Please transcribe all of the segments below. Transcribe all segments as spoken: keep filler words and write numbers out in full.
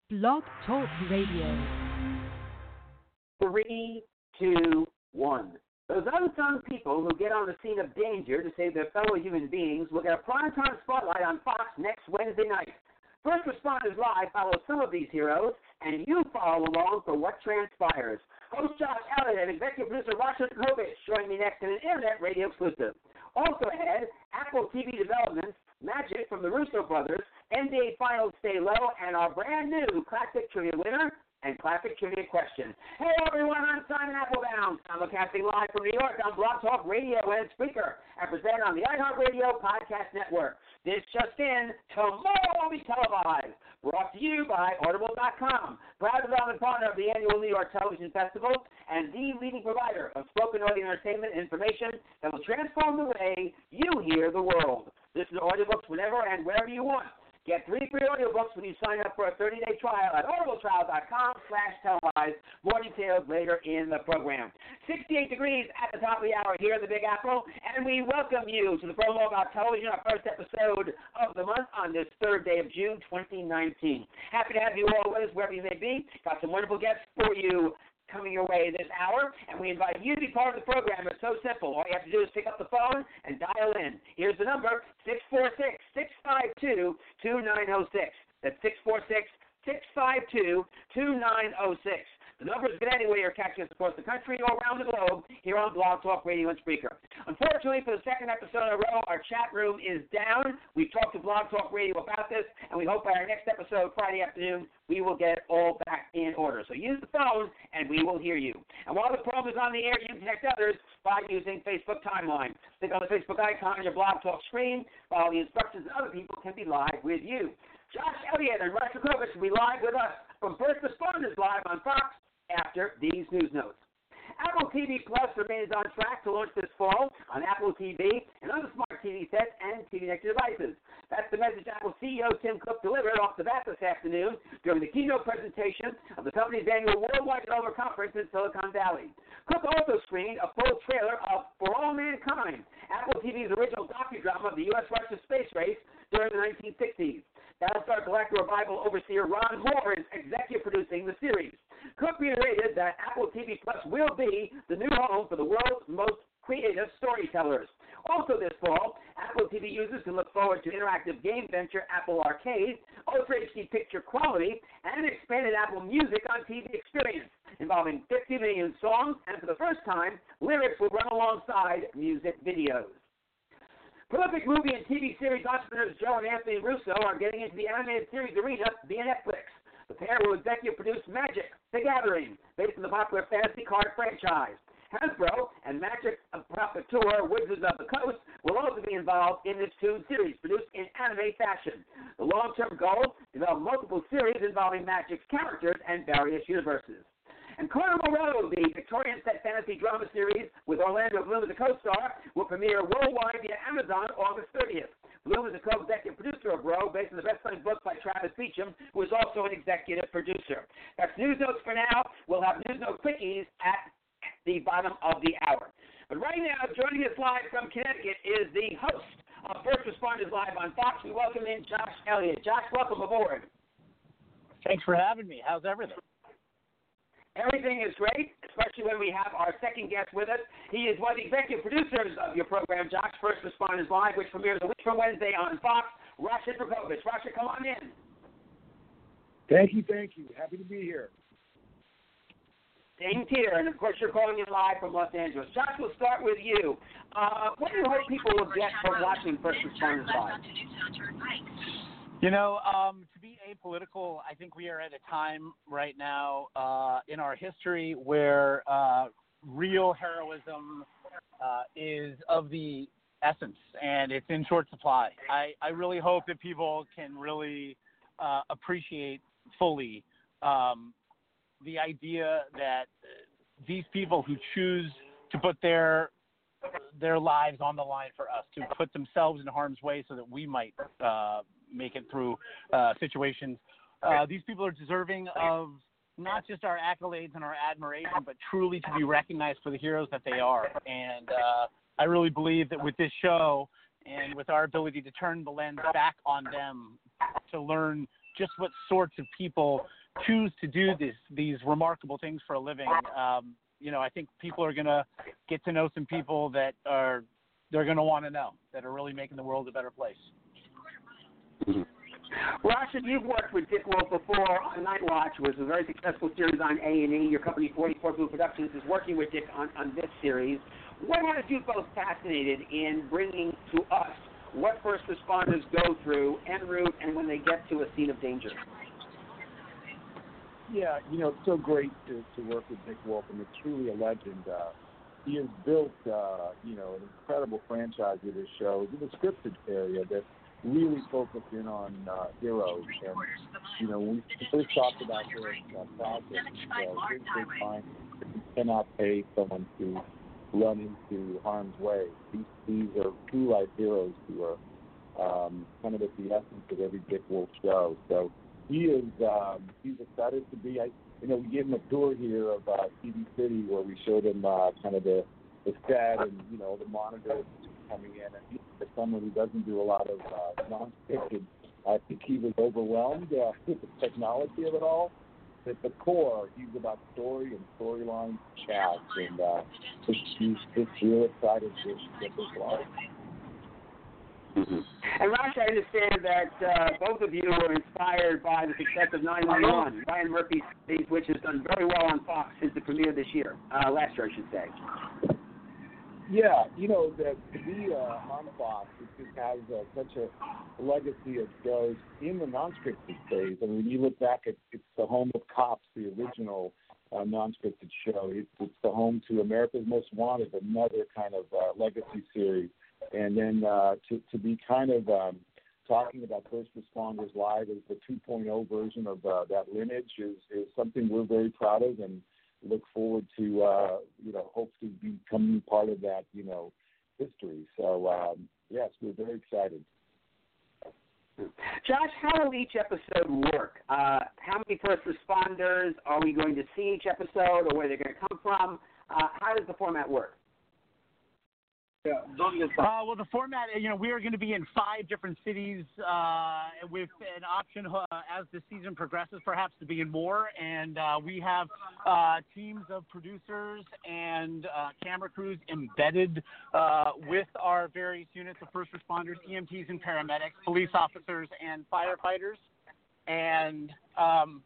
Blog Talk Radio. Three, two, one. Those unsung people who get on the scene of danger to save their fellow human beings will get a primetime spotlight on Fox next Wednesday night. First Responders Live follows some of these heroes, and you follow along for what transpires. Host Josh Elliott and executive producer Rasha Kovic join me next in an internet radio exclusive. Also ahead, Apple T V developments, Magic from the Russo brothers, N B A Finals Stay Low, and our brand new Classic Trivia winner and Classic Trivia question. Hey everyone, I'm Simon Applebaum. I'm broadcasting live from New York on Blog Talk Radio and Spreaker, and presented on the iHeartRadio Podcast Network. This just in, tomorrow will be televised. Brought to you by Audible dot com, proud development partner of the annual New York Television Festival, and the leading provider of spoken audio entertainment and information that will transform the way you hear the world. Listen to audiobooks whenever and wherever you want. Get three free audiobooks when you sign up for a thirty-day trial at audibletrial dot com slash televised. More details later in the program. sixty-eight degrees at the top of the hour here in the Big Apple, and we welcome you to the Prologue About Television, our first episode of the month on this third day of June twenty nineteen. Happy to have you all with us wherever you may be. Got some wonderful guests for you coming your way this hour, and we invite you to be part of the program. It's so simple. All you have to do is pick up the phone and dial in. Here's the number, six four six, six five two, two nine zero six. That's six four six, six five two, two nine zero six. The number is good anyway. You're catching us across the country or around the globe here on Blog Talk Radio and Spreaker. Unfortunately, for the second episode in a row, our chat room is down. We've talked to Blog Talk Radio about this, and we hope by our next episode, Friday afternoon, we will get it all back in order. So use the phone, and we will hear you. And while the program is on the air, you can connect others by using Facebook Timeline. Click on the Facebook icon on your Blog Talk screen. Follow the instructions, and other people can be live with you. Josh Elliott and Rasha Kovic will be live with us from First Responders Live on Fox after these news notes. Apple T V Plus remains on track to launch this fall on Apple T V and other smart T V sets and T V-connected devices. That's the message Apple C E O Tim Cook delivered off the bat this afternoon during the keynote presentation of the company's annual Worldwide Developer Conference in Silicon Valley. Cook also screened a full trailer of For All Mankind, Apple T V's original docudrama of the U S Russia space race during the nineteen sixties. Battlestar Galactica Revival overseer Ron Moore is executive producing the series. Cook reiterated that Apple T V Plus will be the new home for the world's most creative storytellers. Also this fall, Apple T V users can look forward to interactive game venture Apple Arcade, Ultra H D picture quality, and an expanded Apple Music on T V experience involving fifty million songs, and for the first time, lyrics will run alongside music videos. Prolific movie and T V series entrepreneurs Joe and Anthony Russo are getting into the animated series arena via Netflix. The pair will executive produce Magic: The Gathering, based on the popular fantasy card franchise. Hasbro and Magic Tour Wizards of the Coast will also be involved in this two series, produced in anime fashion. The long-term goal, develop multiple series involving Magic's characters and various universes. And Carnival Road, the Victorian-set fantasy drama series with Orlando Bloom as a co-star, will premiere worldwide via Amazon August thirtieth. Bloom is a co-executive producer of Road, based on the best-selling book by Travis Beacham, who is also an executive producer. That's news notes for now. We'll have news note quickies at the bottom of the hour. But right now, joining us live from Connecticut is the host of First Responders Live on Fox. We welcome in Josh Elliott. Josh, welcome aboard. Thanks for having me. How's everything? Everything is great, especially when we have our second guest with us. He is one of the executive producers of your program, Josh, First Responders Live, which premieres a week from Wednesday on Fox. Rasha Kovic. Rasha, come on in. Thank you, thank you. Happy to be here. Same here, and of course you're calling in live from Los Angeles. Josh, we'll start with you. Uh, what do you hope people will get from watching First Responders Live? You know, um, to be apolitical, I think we are at a time right now uh, in our history where uh, real heroism uh, is of the essence, and it's in short supply. I, I really hope that people can really uh, appreciate fully um, the idea that these people who choose to put their their lives on the line for us, to put themselves in harm's way so that we might uh, make it through uh, situations. Uh, these people are deserving of not just our accolades and our admiration, but truly to be recognized for the heroes that they are. And uh, I really believe that with this show and with our ability to turn the lens back on them, to learn just what sorts of people choose to do this, these remarkable things for a living. Um, you know, I think people are going to get to know some people that are they're going to want to know, that are really making the world a better place. Mm-hmm. Rasha, you've worked with Dick Wolf before on Night Watch, which was a very successful series on A and E. Your company, forty-four Blue Productions, is working with Dick on, on this series. What has you both fascinated in bringing to us what first responders go through en route and when they get to a scene of danger? Yeah, you know, it's so great to, to work with Dick Wolf, and it's truly a legend. Uh, he has built, uh, you know, an incredible franchise with his shows in the scripted area that really focused in on uh, heroes. And, you know, when we first talked about this uh, project, uh, his big mind, you cannot pay someone to run into harm's way. These, these are true life heroes who are um, kind of at the essence of every Dick Wolf show. So he is, um, he's excited to be, I, you know, we gave him a tour here of uh, T V City where we showed him uh, kind of the, the set and, you know, the monitors coming in. And he's for someone who doesn't do a lot of uh, non-fiction, I think he was overwhelmed uh, with the technology of it all. At the core, he's about story and storyline chats, and uh, he's just real excited to get this live. Mm-hmm. And Rasha, I understand that uh, both of you were inspired by the success of nine one one. Ryan Murphy's series, which has done very well on Fox since the premiere this year, uh, last year, I should say. Yeah, you know, that to be uh, on Fox, it just has uh, such a legacy of shows in the non-scripted phase. I mean, when you look back at it's the home of Cops, the original uh, non-scripted show. It's, it's the home to America's Most Wanted, another kind of uh, legacy series. And then uh, to, to be kind of um, talking about First Responders Live as the two point oh version of uh, that lineage is, is something we're very proud of, and look forward to, uh, you know, hopefully becoming part of that, you know, history. So, um, yes, we're very excited. Josh, how will each episode work? Uh, how many first responders are we going to see each episode, or where they're going to come from? Uh, how does the format work? Uh, well, the format, you know, we are going to be in five different cities uh, with an option uh, as the season progresses, perhaps to be in more. And uh, we have uh, teams of producers and uh, camera crews embedded uh, with our various units of first responders, E M Ts and paramedics, police officers and firefighters. And um,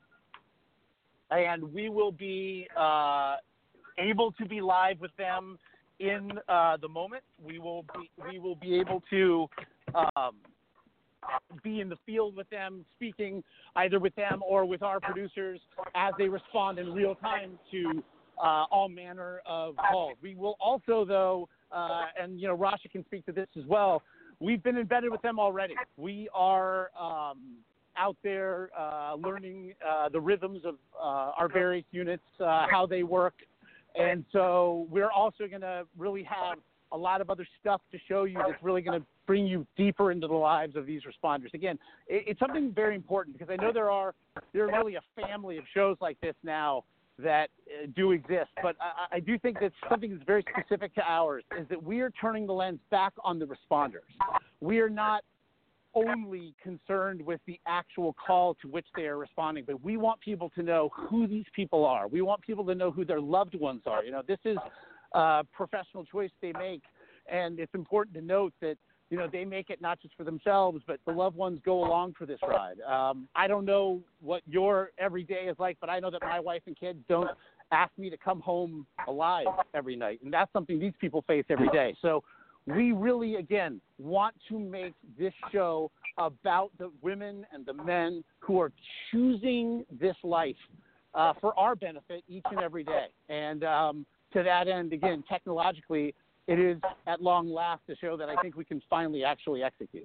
and we will be uh, able to be live with them in uh, the moment. We will be we will be able to um, be in the field with them, speaking either with them or with our producers as they respond in real time to uh, all manner of calls. We will also, though, uh, and you know, Rasha can speak to this as well, we've been embedded with them already. We are um, out there uh, learning uh, the rhythms of uh, our various units, uh, how they work. And so we're also going to really have a lot of other stuff to show you that's really going to bring you deeper into the lives of these responders. Again, it, it's something very important because I know there are there are really a family of shows like this now that uh, do exist. But I, I do think that something that's very specific to ours is that we are turning the lens back on the responders. We are not only concerned with the actual call to which they are responding, but we want people to know who these people are. We want people to know who their loved ones are. You know, this is a professional choice they make, and it's important to note that, you know, they make it not just for themselves, but the loved ones go along for this ride. Um, I don't know what your everyday is like, but I know that my wife and kids don't ask me to come home alive every night, and that's something these people face every day. So we really, again, want to make this show about the women and the men who are choosing this life uh, for our benefit each and every day. And um, to that end, again, technologically, it is at long last a show that I think we can finally actually execute.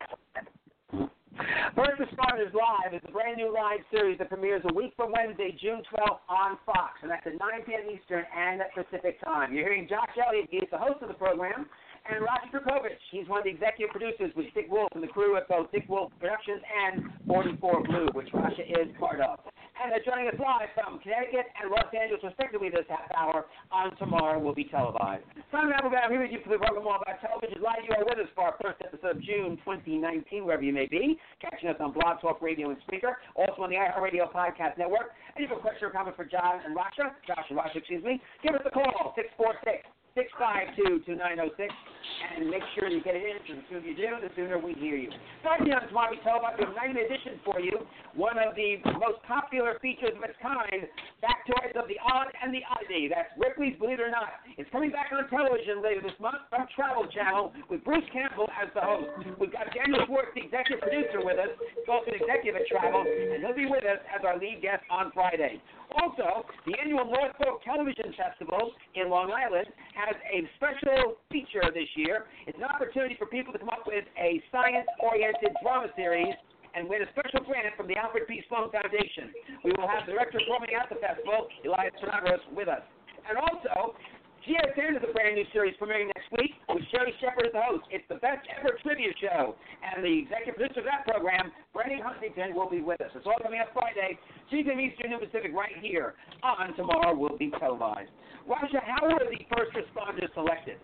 First Responders Live is a brand new live series that premieres a week from Wednesday, June twelfth on Fox, and that's at nine p.m. Eastern and at Pacific time. You're hearing Josh Elliott. He's the host of the program, and Rasha Dracovic. He's one of the executive producers with Dick Wolf and the crew at both Dick Wolf Productions and forty-four Blue, which Rasha is part of. and they're joining us live from Connecticut and Los Angeles, respectively, this half hour on Tomorrow Will Be Televised. Simon Applebaum here with you for the program All About Television. Live, you are with us for our first episode of June twenty nineteen, wherever you may be, catching us on Blog Talk Radio and Speaker, also on the iHeartRadio Podcast Network. And if you have a question or comment for John and Rasha, Josh and Rasha, excuse me, give us a call, six four six, six five two, two nine zero six, and make sure you get it in, because the sooner you do, the sooner we hear you. Starting on Tomorrow We Tell About, we have a night edition for you, one of the most popular features of its kind, Factoids of the Odd and the Oddity. That's Ripley's Believe It or Not. It's coming back on television later this month from Travel Channel with Bruce Campbell as the host. We've got Daniel Schwartz, the executive producer, with us. He's also an executive at Travel, and he'll be with us as our lead guest on Friday. Also, the annual North Fork Television Festival in Long Island has a special feature this year. It's an opportunity for people to come up with a science-oriented drama series and win a special grant from the Alfred P. Sloan Foundation. We will have the director performing at the festival, Elias Penagos, with us. And also, G S N is a brand new series premiering next week with Sherry Shepard as the host. It's the best ever trivia show. And the executive producer of that program, Brendan Huntington, will be with us. It's all coming up Friday, two p.m. Eastern, Noon Pacific, right here on Tomorrow Will Be Televised. Rasha, how were the first responders selected?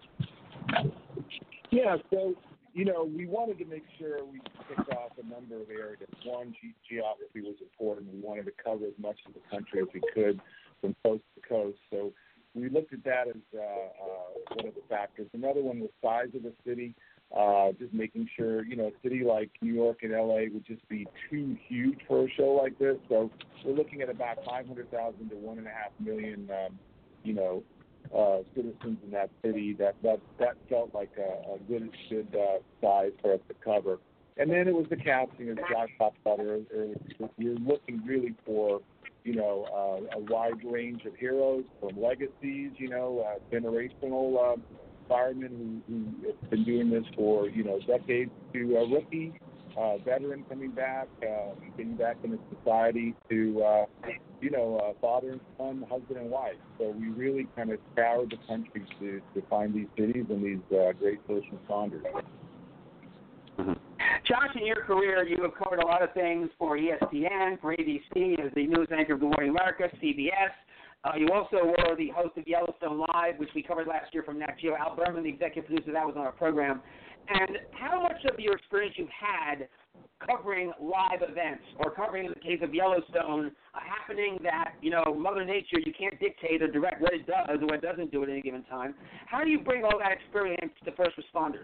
Yeah, so, you know, we wanted to make sure we picked off a number of areas. One, ge- geography was important. We wanted to cover as much of the country as we could from coast to coast. So we looked at that as uh, uh, one of the factors. Another one was size of the city, uh, just making sure, you know, a city like New York and L A would just be too huge for a show like this. So we're looking at about five hundred thousand to one point five million, um, you know, uh, citizens in that city. That that, that felt like a, a good, good uh, size for us to cover. And then it was the casting, as Josh talked about earlier. We're looking really for, you know, uh, a wide range of heroes, from legacies, you know, uh, generational uh, firemen who, who have been doing this for, you know, decades, to a rookie, uh, veteran coming back, uh, getting back into society, to, uh, you know, uh, father and son, husband and wife. So we really kind of scoured the country to, to find these cities and these uh, great first responders. Mm-hmm. Josh, in your career, you have covered a lot of things for E S P N, for A B C, as the news anchor of Good Morning America, C B S. Uh, you also were the host of Yellowstone Live, which we covered last year from Nat Geo. Al Berman, the executive producer, that was on our program. And how much of your experience you've had covering live events, or covering, in the case of Yellowstone, a happening that, you know, Mother Nature, you can't dictate or direct what it does or what it doesn't do at any given time. How do you bring all that experience to first responders?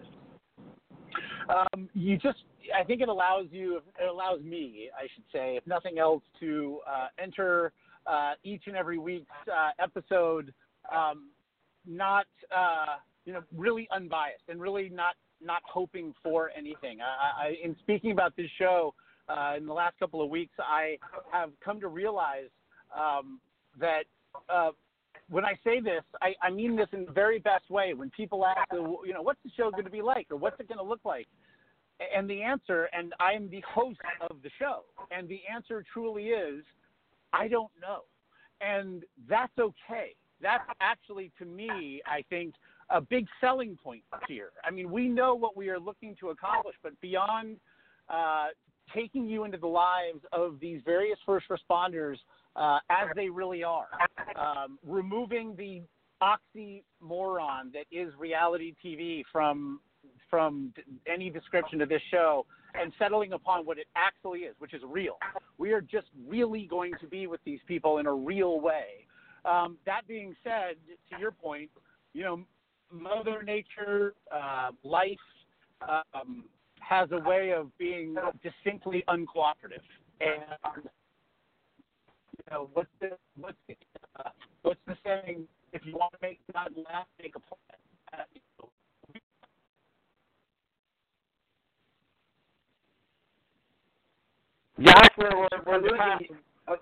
Um, you just, I think it allows you, it allows me, I should say, if nothing else, to uh, enter uh, each and every week's uh, episode um, not, uh, you know, really unbiased and really not, not hoping for anything. I, I, in speaking about this show uh, in the last couple of weeks, I have come to realize um, that uh, when I say this, I, I mean this in the very best way. When people ask, you know, what's the show going to be like, or what's it going to look like? And the answer, and I am the host of the show, and the answer truly is, I don't know. And that's okay. That's actually, to me, I think, a big selling point here. I mean, we know what we are looking to accomplish, but beyond uh, taking you into the lives of these various first responders uh, as they really are, um, removing the oxymoron that is reality T V from from any description of this show, and settling upon what it actually is, which is real. We are just really going to be with these people in a real way. Um, that being said, to your point, you know, Mother Nature, uh, life um, has a way of being distinctly uncooperative. And, you know, what's the, what's the, uh, what's the saying? If you want to make God laugh, make a plan. Uh, you know, Josh, we're, we're, we're losing. Okay.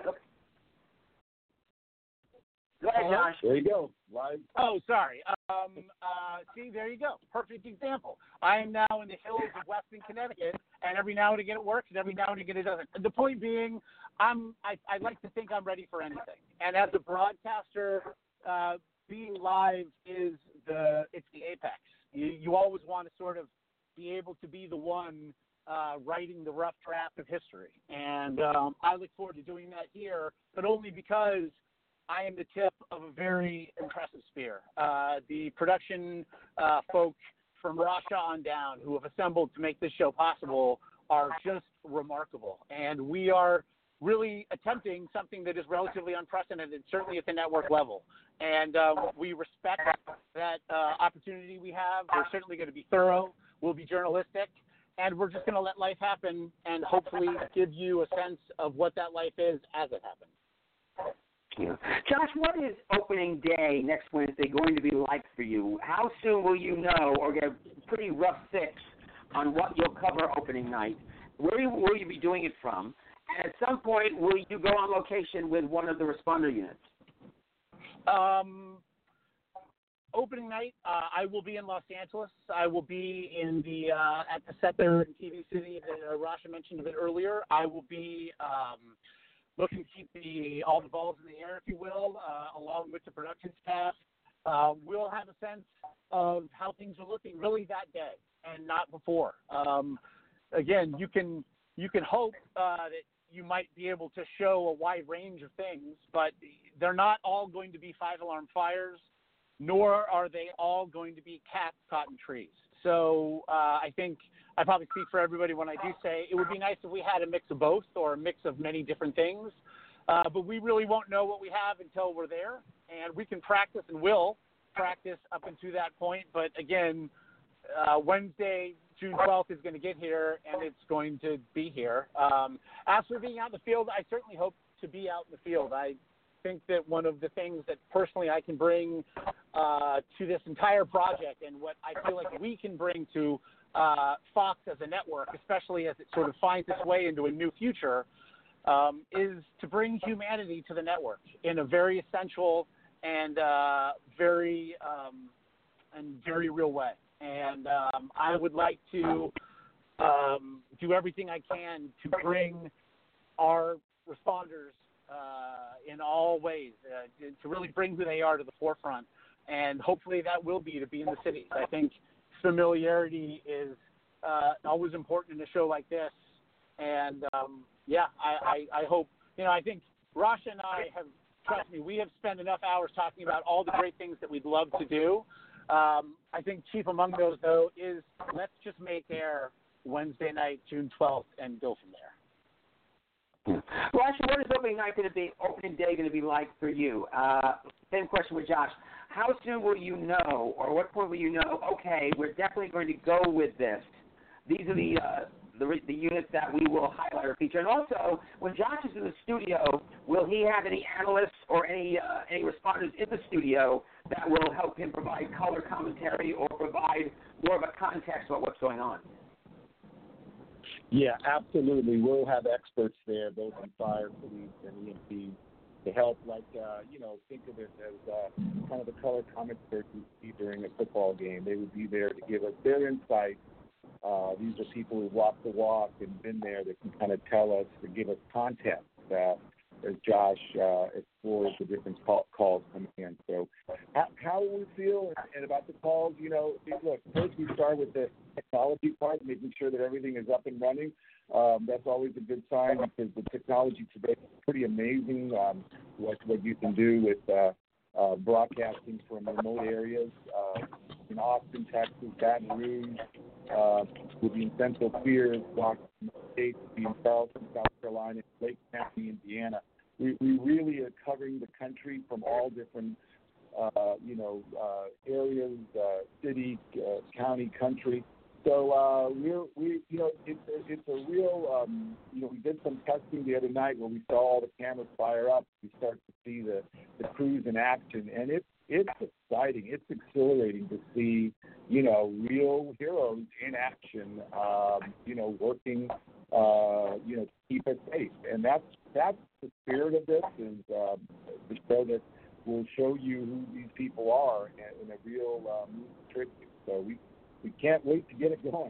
Go ahead, Josh. There you go. Live. Oh, sorry. Um, uh, see, there you go. Perfect example. I am now in the hills of Western Connecticut, and every now and again it works, and every now and again it doesn't. The point being, I'm, I, I like to think I'm ready for anything. And as a broadcaster, uh, being live is the it's the apex. You, you always want to sort of be able to be the one uh, writing the rough draft of history. And um, I look forward to doing that here, but only because I am the tip of a very impressive spear. Uh, the production uh, folk from Rasha on down who have assembled to make this show possible are just remarkable. And we are really attempting something that is relatively unprecedented, certainly at the network level. And um, we respect that uh, opportunity we have. We're certainly going to be thorough. We'll be journalistic. And we're just going to let life happen and hopefully give you a sense of what that life is as it happens. Yeah. Josh, what is opening day next Wednesday going to be like for you? How soon will you know or get a pretty rough fix on what you'll cover opening night? Where will you be doing it from? And at some point, will you go on location with one of the responder units? Um, opening night, uh, I will be in Los Angeles. I will be in the uh, at the set there in T V City that uh, Rasha mentioned a bit earlier. I will be um, looking to keep the all the balls in the air, if you will, uh, along with the production staff. Uh, we'll have a sense of how things are looking really that day and not before. Um, again, you can you can hope uh, that you might be able to show a wide range of things, but they're not all going to be five-alarm fires, nor are they all going to be cats caught in trees. So uh, I think I probably speak for everybody when I do say it would be nice if we had a mix of both or a mix of many different things, uh, but we really won't know what we have until we're there, and we can practice and will practice up until that point. But again, uh, Wednesday, June twelfth is going to get here, and it's going to be here. Um, as for being out in the field, I certainly hope to be out in the field. I think that one of the things that personally I can bring uh, to this entire project and what I feel like we can bring to uh, Fox as a network, especially as it sort of finds its way into a new future, um, is to bring humanity to the network in a very essential and uh, very um, and very real way. And um, I would like to um, do everything I can to bring our responders uh, in all ways, uh, to, to really bring who they are to the forefront. And hopefully that will be to be in the cities. I think familiarity is uh, always important in a show like this. And, um, yeah, I, I, I hope, you know, I think Rasha and I have, trust me, we have spent enough hours talking about all the great things that we'd love to do. Um, I think chief among those, though, is let's just make air Wednesday night, June twelfth, and go from there. Rasha, what is opening night going to be? Opening day going to be like for you? Uh, same question with Josh. How soon will you know, or what point will you know? Okay, we're definitely going to go with this. These are the uh, the, the units that we will highlight or feature. And also, when Josh is in the studio, will he have any analysts or any uh, any responders in the studio that will help him provide color commentary or provide more of a context about what's going on? Yeah, absolutely. We'll have experts there, both in fire, police, and E M T, to help, like, uh, you know, think of it as uh, kind of the color commentary we see during a football game. They would be there to give us their insight. Uh, these are people who walk the walk and been there that can kind of tell us, to give us context uh, as Josh uh, explores the different call, calls coming in. So how, how we feel and, and about the calls, you know, look, first we start with the technology part, making sure that everything is up and running. Um, that's always a good sign because the technology today is pretty amazing, um, what, what you can do with uh, uh, broadcasting from remote areas uh, in Austin, Texas, Baton Rouge, uh, with the Central Fears, Washington State, being Charleston, South Carolina, Lake County, Indiana. We, we really are covering the country from all different, uh, you know, uh, areas, uh, city, uh, county, country. So uh, we're, we, you know, it's a, it's a real, um, you know, we did some testing the other night where we saw all the cameras fire up. We start to see the, the crews in action, and it's it's exciting. It's exhilarating to see, you know, real heroes in action, um, you know, working, uh, you know, to keep us safe. And that's that's the spirit of this, is uh, to show that we'll show you who these people are in, in a real uh, movie tribute. So we. We can't wait to get it going.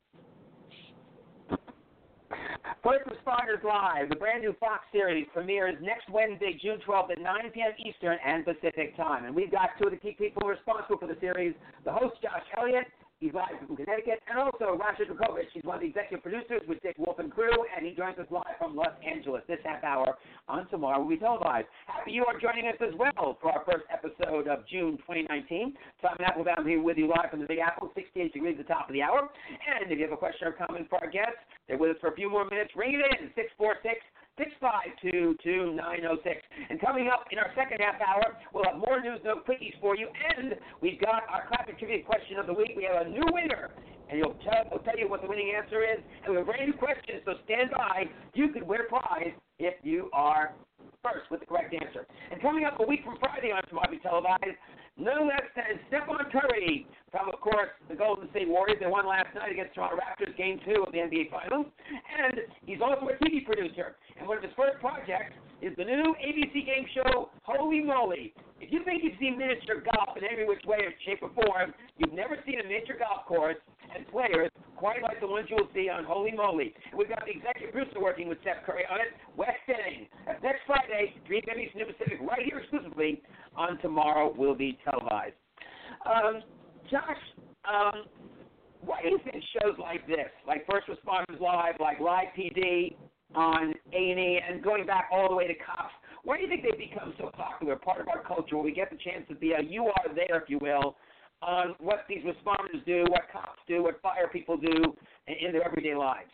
First Responders Live, the brand new Fox series, premieres next Wednesday, June twelfth at nine p.m. Eastern and Pacific time. And we've got two of the key people responsible for the series, the host, Josh Elliott, He's live from Connecticut. And also Rasha Drakovich. He's one of the executive producers with Dick Wolf and crew, and he joins us live from Los Angeles this half hour on Tomorrow will be televised. Happy you are joining us as well for our first episode of June twenty nineteen. Simon Applebaum here with you live from the Big Apple, sixty-eight degrees at the top of the hour. And if you have a question or comment for our guests, they're with us for a few more minutes. Ring it in, six four six, six five two, two nine zero six. And coming up in our second half hour, we'll have more news, no quickies for you. And we've got our classic trivia question of the week. We have a new winner. And he'll tell, he'll tell you what the winning answer is. And we have a brand new question, so stand by. You could win a prize if you are first with the correct answer. And coming up a week from Friday on Tomorrow Will Be Televised, no less than Stephon Curry from, of course, the Golden State Warriors. They won last night against Toronto Raptors, Game two of the N B A Finals. And he's also a T V producer. And one of his first projects is the new A B C game show, Holy Moly. If you think you've seen miniature golf in every which way or shape or form, you've never seen a miniature golf course and players quite like the ones you'll see on Holy Moly. And we've got the executive producer working with Steph Curry on it, Wes Denning. That's next Friday, three p.m. Eastern Pacific, right here exclusively on Tomorrow Will Be Televised. Um, Josh, um, why do you think shows like this, like First Responders Live, like Live P D on A and E, and going back all the way to Cops, why do you think they've become so popular, part of our culture, where we get the chance to be a you are there, if you will, on what these responders do, what cops do, what fire people do in, in their everyday lives?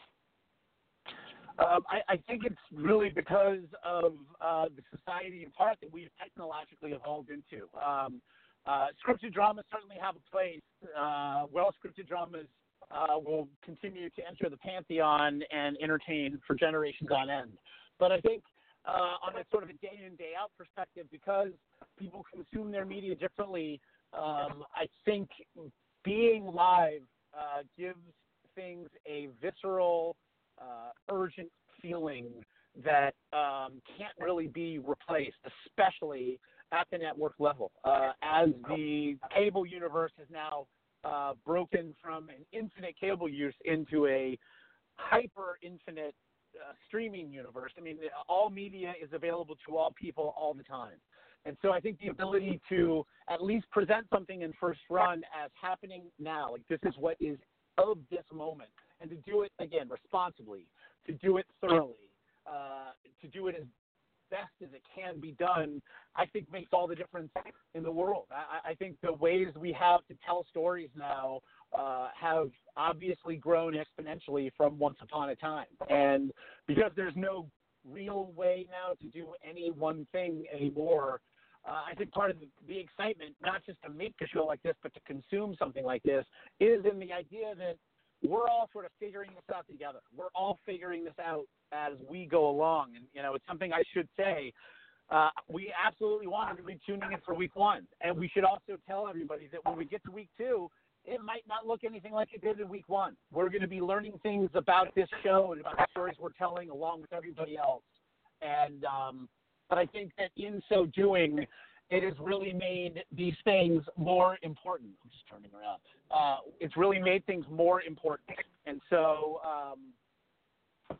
Um, I, I think it's really because of uh, the society in part that we've technologically evolved into. Um, uh, scripted dramas certainly have a place. Uh, well-scripted dramas uh, will continue to enter the pantheon and entertain for generations on end. But I think uh, on a sort of a day-in, day-out perspective, because people consume their media differently, um, I think being live uh, gives things a visceral, Uh, urgent feeling that um, can't really be replaced, especially at the network level. Uh, as the cable universe is now uh, broken from an infinite cable use into a hyper-infinite uh, streaming universe. I mean, all media is available to all people all the time. And so I think the ability to at least present something in first run as happening now, like this is what is of this moment, and to do it, again, responsibly, to do it thoroughly, uh, to do it as best as it can be done, I think makes all the difference in the world. I, I think the ways we have to tell stories now uh, have obviously grown exponentially from once upon a time. And because there's no real way now to do any one thing anymore, uh, I think part of the, the excitement, not just to make a show like this, but to consume something like this, is in the idea that we're all sort of figuring this out together. We're all figuring this out as we go along. And, you know, it's something I should say. Uh, we absolutely want to be tuning in for week one. And we should also tell everybody that when we get to week two, it might not look anything like it did in week one. We're going to be learning things about this show and about the stories we're telling along with everybody else. And um, but I think that in so doing, it has really made these things more important. I'm just turning around. Uh, it's really made things more important. And so, um,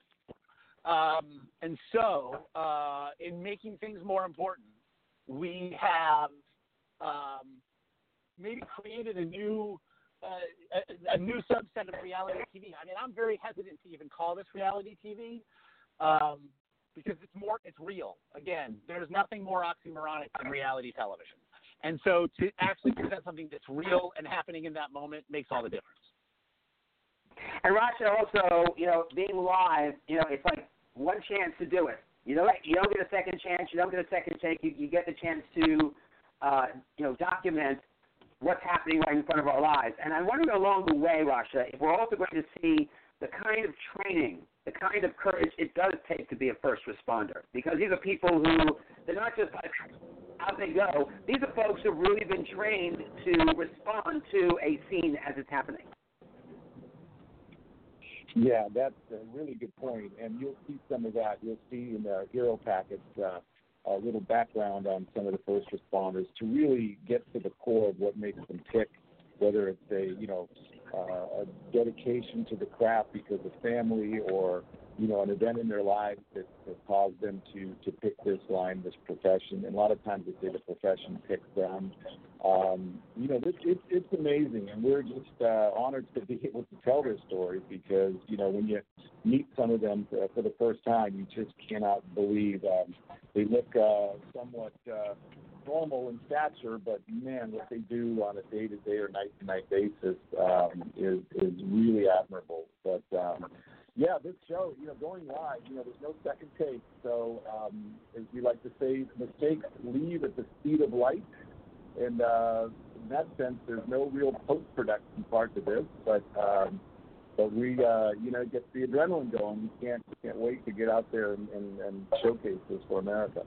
um, and so, uh, in making things more important, we have um, maybe created a new, uh, a, a new subset of reality T V. I mean, I'm very hesitant to even call this reality T V. Um, because it's more, it's real. Again, there's nothing more oxymoronic than reality television. And so to actually present something that's real and happening in that moment makes all the difference. And Rasha, also, you know, being live, you know, it's like one chance to do it. You know, you don't get a second chance. You don't get a second take. You, you get the chance to, uh, you know, document what's happening right in front of our lives. And I'm wondering along the way, Rasha, if we're also going to see the kind of training, the kind of courage it does take to be a first responder. Because these are people who, they're not just like out they go. These are folks who've really been trained to respond to a scene as it's happening. Yeah, that's a really good point. And you'll see some of that. You'll see in the Hero Packets uh, a little background on some of the first responders to really get to the core of what makes them tick, whether it's a, you know, uh, a dedication to the craft because of family or, you know, an event in their lives that, that caused them to, to pick this line, this profession. And a lot of times they say the profession picks them. Um, you know, this, it, it's amazing, and we're just uh, honored to be able to tell their stories because, you know, when you meet some of them uh, for the first time, you just cannot believe um, they look uh, somewhat uh, normal in stature, but, man, what they do on a day-to-day or night-to-night basis um, is, is really admirable. But, um, yeah, this show, you know, going live, you know, there's no second take. So, um, as we like to say, mistakes leave at the speed of light. And uh, in that sense, there's no real post-production part to this. But um, but we, uh, you know, get the adrenaline going. We can't, we can't wait to get out there and, and, and showcase this for America.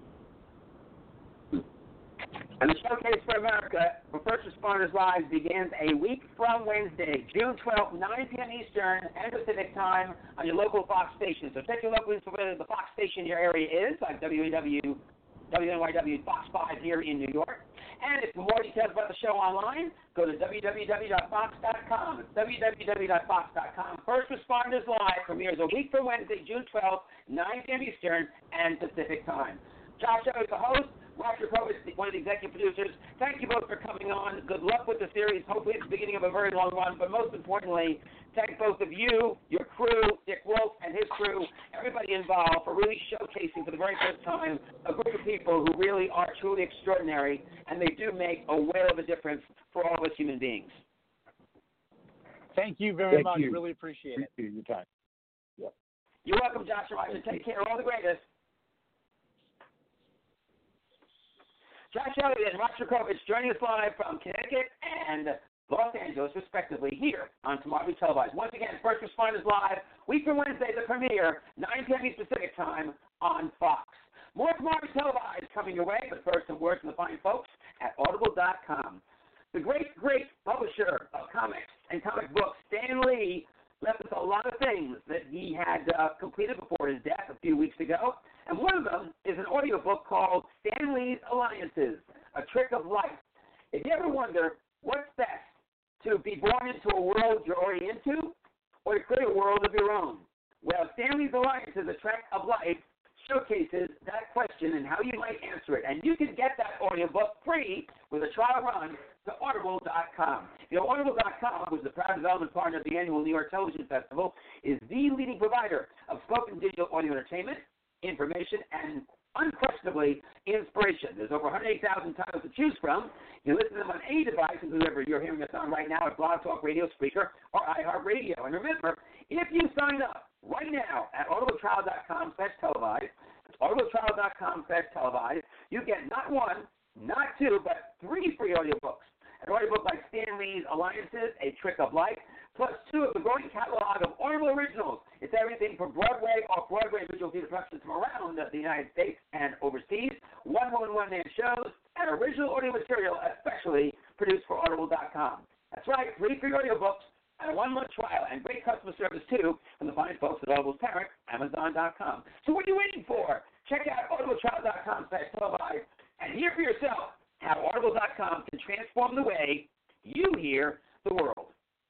And the Showcase for America for First Responders Live begins a week from Wednesday, June twelfth, nine p.m. Eastern and Pacific Time on your local Fox station. So check your local for where the Fox station in your area is, like W A W, W N Y W, Fox five here in New York. And if for more details about the show online, go to w w w dot fox dot com. It's w w w dot fox dot com. First Responders Live premieres a week from Wednesday, June twelfth, nine p.m. Eastern and Pacific Time. Josh Elliott, the host. Roger Provis, one of the executive producers. Thank you both for coming on. Good luck with the series. Hopefully it's the beginning of a very long run. But most importantly, thank both of you, your crew, Dick Wolf and his crew, everybody involved for really showcasing for the very first time a group of people who really are truly extraordinary, and they do make a whale of a difference for all of us human beings. Thank you very Thank much. You. Really appreciate it. Appreciate your time. Yep. You're welcome, Josh and Roger. Take care. All the greatest. Josh Elliott and Roger Kovich joining us live from Connecticut and Los Angeles, respectively, here on Tomorrow We Televised. Once again, First Responders Live, week from Wednesday, the premiere, nine p.m. Eastern Pacific Time on Fox. More Tomorrow We Televised coming your way, but first, some words from the fine folks at audible dot com. The great, great publisher of comics and comic books, Stan Lee, left us a lot of things that he had uh, completed before his death a few weeks ago. And one of them is an audiobook called Stan Lee's Alliances, A Trick of Life. If you ever wonder what's best, to be born into a world you're already into or to create a world of your own? Well, Stan Lee's Alliances, A Trick of Life showcases that question and how you might answer it. And you can get that audiobook free with a trial run to audible dot com. You know, audible dot com, who's the proud development partner of the annual New York Television Festival, is the leading provider of spoken digital audio entertainment, information, and unquestionably inspiration. There's over one hundred eight thousand titles to choose from. You listen to them on any device, whoever you're hearing us on right now at Blog Talk Radio, Speaker, or iHeartRadio. And remember, if you sign up right now at audible trial dot com slash televised, that's audible trial dot com slash televised, you get not one, not two, but three free audiobooks. An audiobook like Stan Lee's Alliances, A Trick of Life, plus two of the growing catalog of Audible originals. It's everything from Broadway, off-Broadway visual theater productions from around the United States and overseas, one-woman, one-man shows, and original audio material especially produced for audible dot com. That's right, three free audiobooks and a one-month trial and great customer service, too, from the fine folks at Audible's parent, Amazon dot com. So what are you waiting for? Check out audible trial dot com slash televised and hear for yourself how audible dot com can transform the way you hear the world.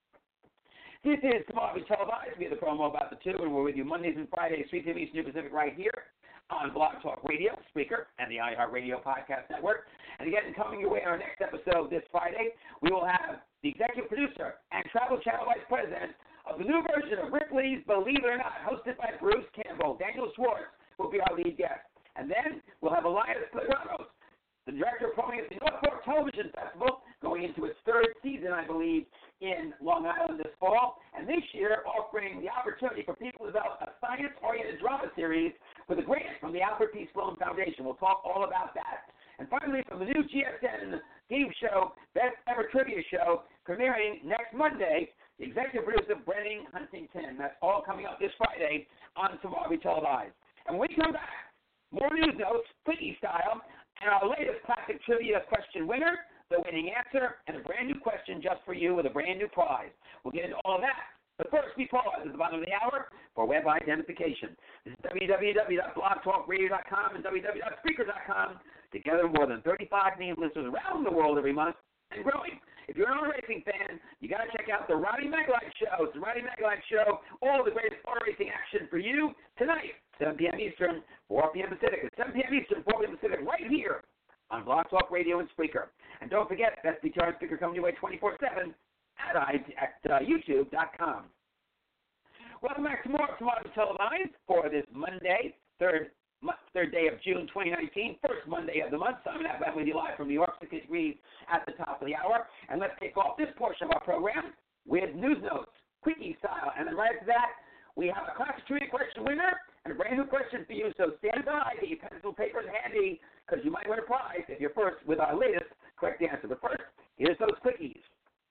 This is Tomorrow We Televised. We have the promo about the two, and we're with you Mondays and Fridays, three p.m. Eastern Pacific, right here on Blog Talk Radio, Speaker, and the iHeartRadio Podcast Network. And again, coming your way on our next episode this Friday, we will have the executive producer and Travel Channel Vice President of the new version of Rick Lee's Believe It or Not, hosted by Bruce Campbell. Daniel Schwartz will be our lead guest. And then we'll have Elias Legranos, the director of programming at the Northport Television Festival, going into its third season, I believe, in Long Island this fall. And this year, offering the opportunity for people to develop a science-oriented drama series with a grant from the Alfred P. Sloan Foundation. We'll talk all about that. And finally, from the new G S N game show, Best Ever Trivia Show, premiering next Monday, the executive producer, Brennan Huntington. That's all coming up this Friday on Tomorrow We Televised. And when we come back, more news notes, quickie style, and our latest classic trivia question winner, the winning answer, and a brand new question just for you with a brand new prize. We'll get into all of that. But first, we pause at the bottom of the hour for web identification. This is w w w dot blog talk radio dot com and w w w dot speaker dot com. Together, more than thirty-five million listeners around the world every month and growing. If you're an auto racing fan, you got to check out the Roddy Maglite Show. It's the Roddy Maglite Show, all the greatest auto racing action for you tonight, seven p.m. Eastern, four p.m. Pacific. It's seven p.m. Eastern, four p.m. Pacific, right here on Blog Talk Radio and Spreaker. And don't forget, S B T R and Spreaker coming your way twenty-four seven at, at uh, YouTube dot com. Welcome back to more Tomorrow Televised for this Monday, third third day of June twenty nineteen, first Monday of the month. Simon Applebaum with you live from New York, sixty degrees at the top of the hour. And let's kick off this portion of our program with news notes, quickie style. And then right after that, we have a classic trivia question winner and a brand new question for you. So stand by, get your pencil papers handy, because you might win a prize if you're first with our latest correct answer. But first, here's those quickies.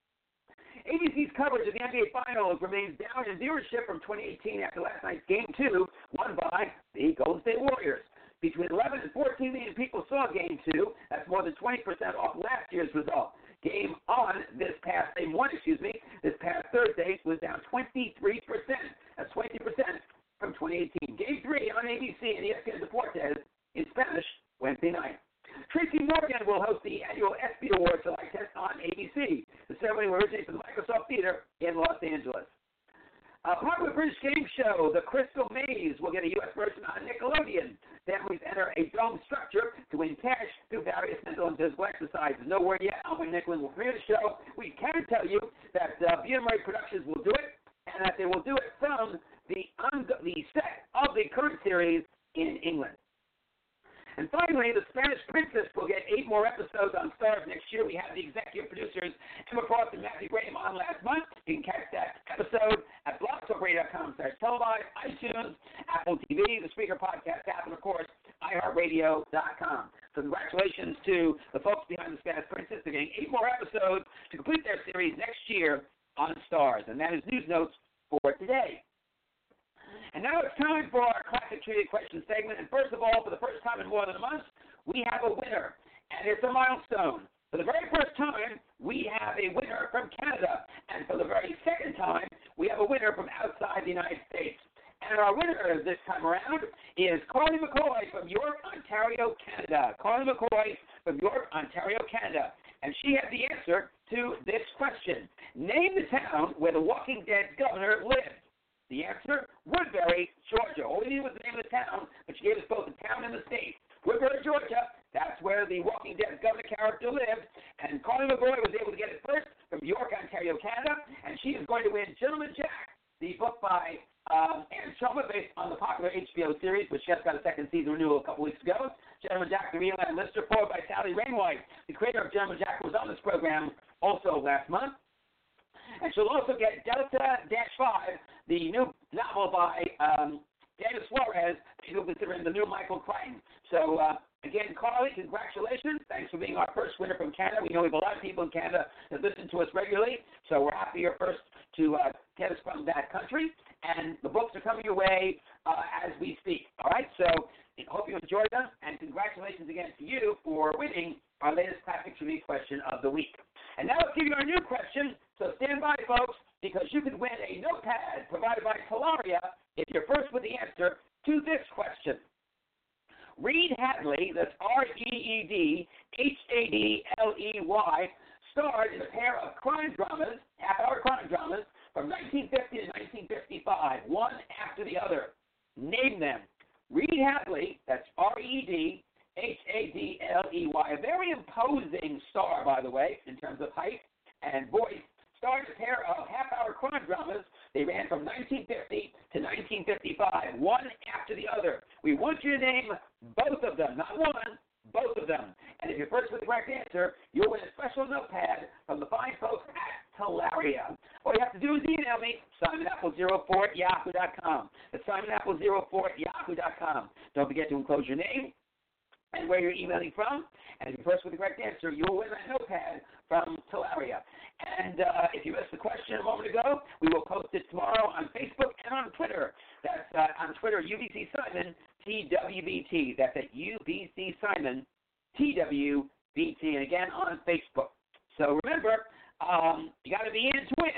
A B C's coverage of the N B A Finals remains down in viewership from twenty eighteen after last night's Game two, won by the Golden State Warriors. Between eleven and fourteen million people saw Game two. That's more than twenty percent off last year's result. Game on this past, Game one, excuse me, this past Thursday was down twenty-three percent. That's twenty percent from twenty eighteen. Game three on A B C and E S P N Deportes in Spanish Wednesday night. Tracy Morgan will host the annual ESPY Awards July tenth on A B C. The ceremony will originate from the Microsoft Theater in Los Angeles. A popular British game show, The Crystal Maze, will get a U S version on Nickelodeon. Families enter a dome structure to win cash through various mental and physical exercises. No word yet on when Nickelodeon will premiere the show. We can tell you that uh, B M Ray Productions will do it, and that they will do it from the, un- the set of the current series in England. And finally, The Spanish Princess will get eight more episodes on Starz next year. We had the executive producers, Emma Frost and Matthew Graham, on last month. You can catch that episode at blog talk radio dot com slash televised, iTunes, Apple T V, the Spreaker Podcast app, and, of course, i heart radio dot com. So congratulations to the folks behind The Spanish Princess. They're getting eight more episodes to complete their series next year on Starz. And that is news notes for today. And now it's time for our classic trivia question segment. And first of all, for the first time in more than a month, we have a winner. And it's a milestone. For the very first time, we have a winner from Canada. And for the very second time, we have a winner from outside the United States. And our winner this time around is Carly McCoy from York, Ontario, Canada. Carly McCoy from York, Ontario, Canada. And she has the answer to this question. Name the town where the Walking Dead governor lived. The answer, Woodbury, Georgia. All we needed was the name of the town, but she gave us both the town and the state. Woodbury, Georgia, that's where the Walking Dead governor character lived. And Carly McCoy was able to get it first from York, Ontario, Canada. And she is going to win Gentleman Jack, the book by um, Anne Troma, based on the popular H B O series, which just got a second season renewal a couple weeks ago. Gentleman Jack, the real and Lister, forward by Sally Rainwhite. The creator of Gentleman Jack was on this program also last month. And she'll also get Delta five, the new novel by um, Daniel Suarez, people consider him the new Michael Crichton. So, uh, again, Carly, congratulations. Thanks for being our first winner from Canada. We know we have a lot of people in Canada that listen to us regularly, so we're happy you're first to uh, get us from that country. And the books are coming your way uh, as we speak. All right, so I hope you enjoyed them, and congratulations again to you for winning our latest classic trivia question of the week. And now let's give you our new question. So stand by, folks, because you could win a notepad provided by Talaria if you're first with the answer to this question. Reed Hadley, that's R E E D H A D L E Y, starred in a pair of crime dramas, half-hour crime dramas, from nineteen fifty to nineteen fifty-five, one after the other. Name them. Reed Hadley, that's R E E D H A D L E Y, a very imposing star, by the way, in terms of height and voice, starred in a pair of half-hour crime dramas. They ran from nineteen fifty to nineteen fifty-five, one after the other. We want you to name both of them, not one, both of them. And if you're first with the correct answer, you'll win a special notepad from the fine folks at Talaria. All you have to do is email me, simon apple zero four at yahoo dot com. That's simon apple zero four at yahoo dot com. Don't forget to enclose your name and where you're emailing from. And if you're first with the correct answer, you'll win a notepad from Talaria. And uh, if you missed the question a moment ago, we will post it tomorrow on Facebook and on Twitter. That's uh, on Twitter, U B C Simon, T W B T. That's at U B C Simon, T W B T. And again, on Facebook. So remember, um, you got to be in to win.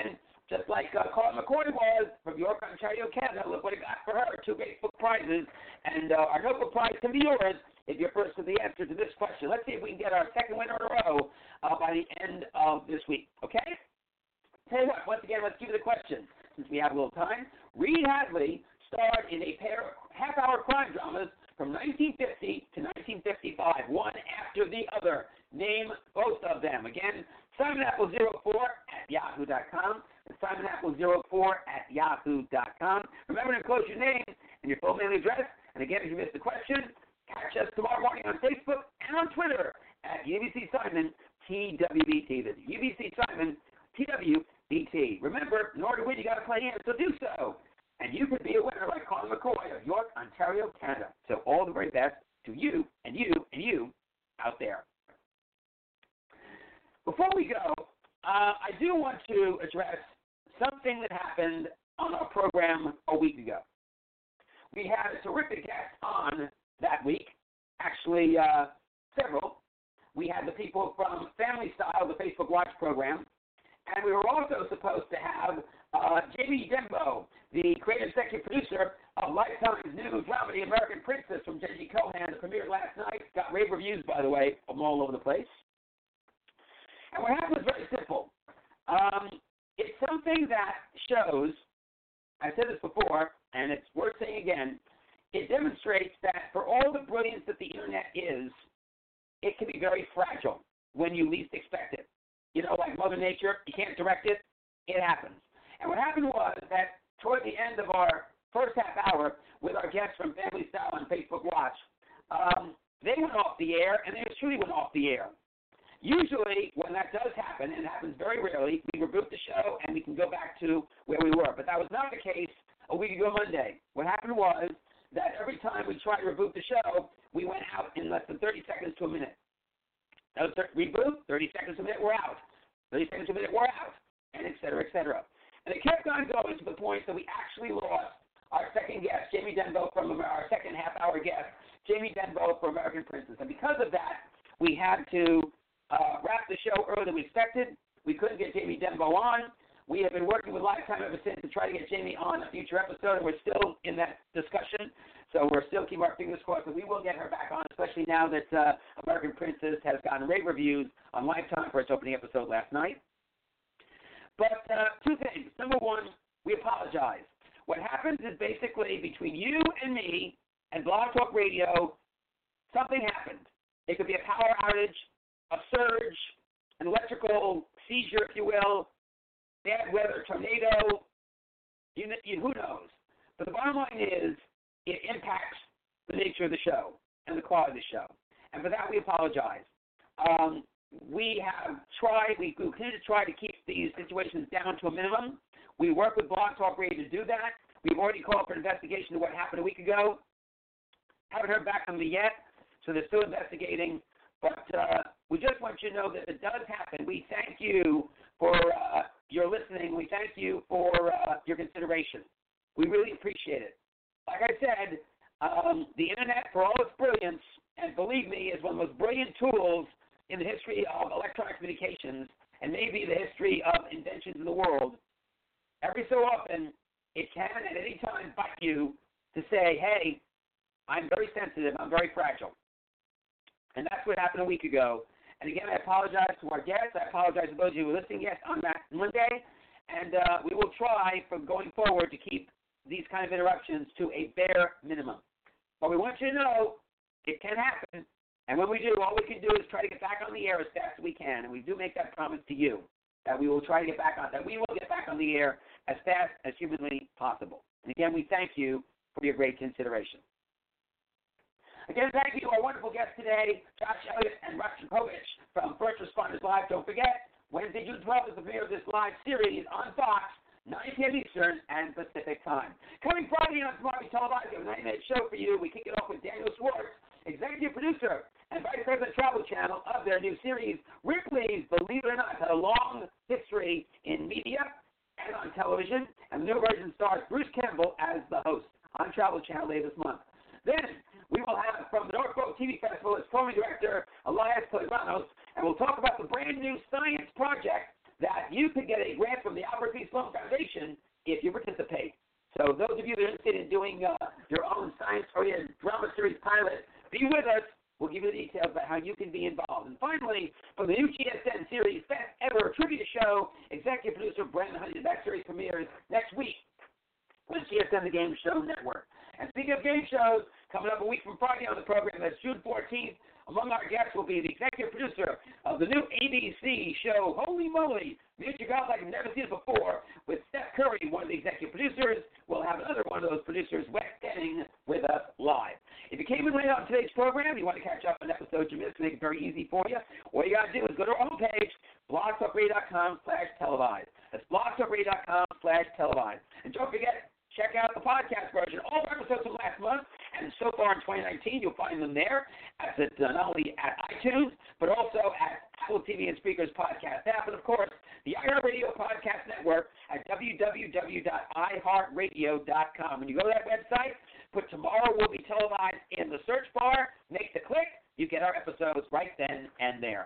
just like uh, Carla McCoy was from York, Ontario, Canada. Look what it got for her, two great book prizes. And uh, our notebook prize can be yours if you're first to the answer to this question. Let's see if we can get our second winner in a row uh, by the end of this week, okay? Tell you what, once again, let's give you the question. Since we have a little time, Reed Hadley starred in a pair of half-hour crime dramas from nineteen fifty to nineteen fifty-five, one after the other. Name both of them. Again, Simon Apple zero four at yahoo dot com and Simon Apple zero four at yahoo dot com. Remember to enclose your name and your full mailing address. And again, if you missed the question, catch us tomorrow morning on Facebook and on Twitter at U B C Simon T W B T. That's U B C Simon T W B T. Remember, in order to win, you got to play in, so do so. And you could be a winner like Colin McCoy of York, Ontario, Canada. So all the very best to you and you and you out there. Before we go, uh, I do want to address something that happened on our program a week ago. We had a terrific guest on that week, actually uh, several. We had the people from Family Style, the Facebook Watch program, and we were also supposed to have uh, Jamie Denbo, the creative executive producer of Lifetime's new drama, The American Princess, from J G Cohan, that premiered last night. Got rave reviews, by the way, from all over the place. And what happened was very simple. Um, it's something that shows, I've said this before, and it's worth saying again, it demonstrates that for all the brilliance that the Internet is, it can be very fragile when you least expect it. You know, like Mother Nature, you can't direct it, it happens. And what happened was that toward the end of our first half hour with our guests from Family Style on Facebook Watch, um, they went off the air, and they truly went off the air. Usually, when that does happen, and it happens very rarely, we reboot the show and we can go back to where we were. But that was not the case a week ago Monday. What happened was that every time we tried to reboot the show, we went out in less than thirty seconds to a minute. That was th- reboot, thirty seconds to a minute, we're out. thirty seconds to a minute, we're out, and et cetera, et cetera. And it kept on going to the point that we actually lost our second guest, Jamie Denbo, from our second half-hour guest, Jamie Denbo from American Princess. And because of that, we had to uh, wrap the show earlier than we expected. We couldn't get Jamie Denbo on. We have been working with Lifetime ever since to try to get Jamie on a future episode, and we're still in that discussion. So we're still keeping our fingers crossed that we will get her back on, especially now that uh, American Princess has gotten rave reviews on Lifetime for its opening episode last night. But uh, two things. Number one, we apologize. What happens is basically between you and me and Blog Talk Radio, something happened. It could be a power outage, a surge, an electrical seizure, if you will, bad weather, tornado, you, you, who knows. But the bottom line is it impacts the nature of the show and the quality of the show. And for that, we apologize. Um, we have tried, we continue to try to keep these situations down to a minimum. We work with Blog Talk Radio to do that. We've already called for an investigation of what happened a week ago. Haven't heard back from them yet, so they're still investigating. But uh, we just want you to know that if it does happen, we thank you for uh, your listening. We thank you for uh, your consideration. We really appreciate it. Like I said, um, the Internet, for all its brilliance, and believe me, is one of the most brilliant tools in the history of electronic communications and maybe the history of inventions in the world. Every so often, it can at any time bite you to say, hey, I'm very sensitive, I'm very fragile. And that's what happened a week ago. And again, I apologize to our guests. I apologize to those of you who are listening yes on that Monday. And uh, we will try from going forward to keep these kind of interruptions to a bare minimum. But we want you to know it can happen. And when we do, all we can do is try to get back on the air as fast as we can. And we do make that promise to you that we will try to get back on, that we will get back on the air as fast as humanly possible. And again, we thank you for your great consideration. Again, thank you to our wonderful guests today, Josh Elliott and Rostropovich from First Responders Live. Don't forget, Wednesday, June twelfth is the premiere of this live series on Fox, nine p.m. Eastern and Pacific time. Coming Friday on Tomorrow We Televised, we have a ninety-minute show for you. We kick it off with Daniel Schwartz, executive producer and vice president of Travel Channel of their new series, Ripley's Believe It or Not, had a long history in media and on television, and the new version stars Bruce Campbell as the host on Travel Channel later this month. Then we will have from the Norfolk T V Festival its program director, Elias Poligranos, and we'll talk about the brand new science project that you can get a grant from the Albert P. Sloan Foundation if you participate. So those of you that are interested in doing uh, your own science-oriented drama series pilot, be with us. We'll give you the details about how you can be involved. And finally, from the new G S N series, Best Ever Trivia Show, executive producer Brandon Honey. That series premieres next week with G S N The Game Show Network. And speaking of game shows, coming up a week from Friday on the program, that's June fourteenth, among our guests will be the executive producer of the new A B C show, Holy Moly, Music Out Like I've never seen it before, with Steph Curry, one of the executive producers. We'll have another one of those producers, Wes Denning, with us live. If you came in late on today's program, you want to catch up on episodes you missed, make it very easy for you. All you got to do is go to our homepage, blogtalkradio.com slash televised. That's blogtalkradio.com slash televised. And don't forget, check out the podcast version. All the episodes from last month, and so far in twenty nineteen, you'll find them there, as it, uh, not only at iTunes, but also at Apple T V and Speakers podcast app, and of course, the iHeartRadio podcast network at w w w dot i heart radio dot com. When you go to that website, put Tomorrow Will Be Televised in the search bar, make the click, you get our episodes right then and there.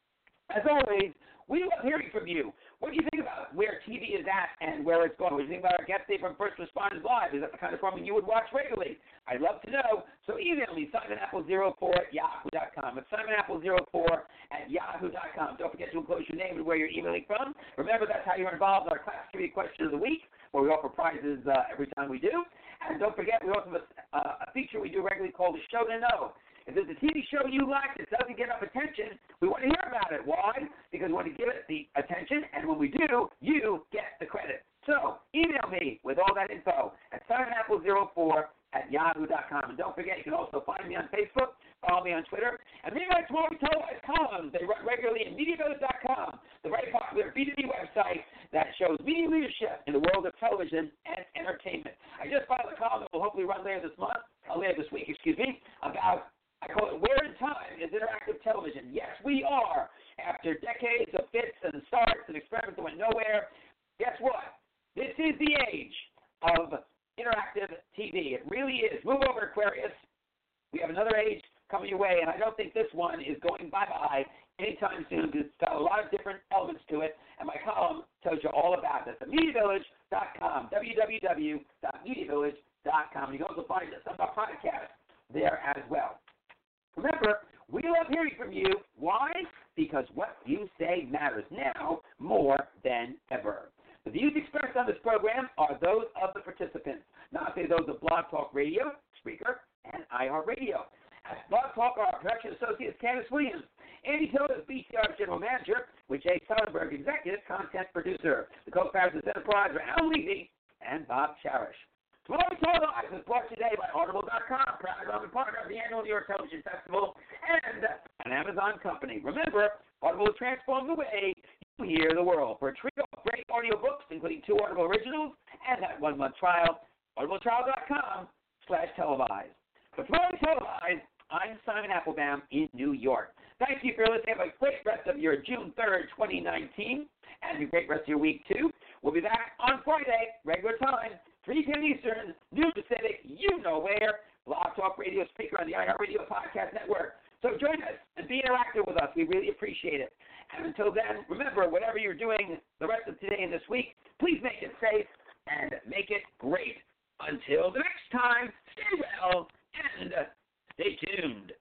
As always, we love hearing from you. What do you think about where T V is at and where it's going? What do you think about our guest day from First Responders Live? Is that the kind of programming you would watch regularly? I'd love to know. So email me, simon apple zero four at yahoo dot com. It's simon apple zero four at yahoo dot com. Don't forget to enclose your name and where you're emailing from. Remember, that's how you're involved in our Class Trivia Question of the Week, where we offer prizes uh, every time we do. And don't forget, we also have a, uh, a feature we do regularly called the Show to Know. If there's a T V show you like that doesn't get enough attention, we want to hear about it. Why? Because we want to give it the attention, and when we do, you get the credit. So email me with all that info at simon apple zero four at yahoo dot com. And don't forget, you can also find me on Facebook, follow me on Twitter, and maybe like tomorrow we televised columns. They run regularly in media village dot com, the very popular B two B website that shows media leadership in the world of television and entertainment. I just filed a column that will hopefully run later this month, uh, later this week, excuse me, about, I call it Where in Time is Interactive Television. Yes, we are. After decades of fits and starts and experiments that went nowhere, guess what? This is the age of interactive T V. It really is. Move over, Aquarius. We have another age coming your way, and I don't think this one is going bye-bye anytime soon because it's got a lot of different elements to it, and my column tells you all about this at media village dot com, w w w dot media village dot com. You can also find some of our podcasts there as well. Remember, we love hearing from you. Why? Because what you say matters now more than ever. The views expressed on this program are those of the participants, not say those of Blog Talk Radio, Spreaker, and iHeartRadio. At Blog Talk, our production associate is Candace Williams. Andy Hill is B T R's general manager, with Jay Sonnenberg, executive content producer. The co-founders of this enterprise are Al Levy and Bob Cherish. Tomorrow We Televised is brought to you today by Audible dot com, proud development partner of the annual New York Television Festival, and an Amazon company. Remember, Audible will transform the way you hear the world. For a trio of great audiobooks, including two Audible originals and that one-month trial, audible trial dot com slash televised. For Tomorrow We Televised, I'm Simon Applebaum in New York. Thank you for listening. Have a great rest of your June third, twenty nineteen, and a great rest of your week, too. We'll be back on Friday, regular time, three p.m. Eastern, noon Pacific, you know where, Blog Talk Radio, Speaker on the iHeartRadio Podcast Network. So join us and be interactive with us. We really appreciate it. And until then, remember, whatever you're doing the rest of today and this week, please make it safe and make it great. Until the next time, stay well and stay tuned.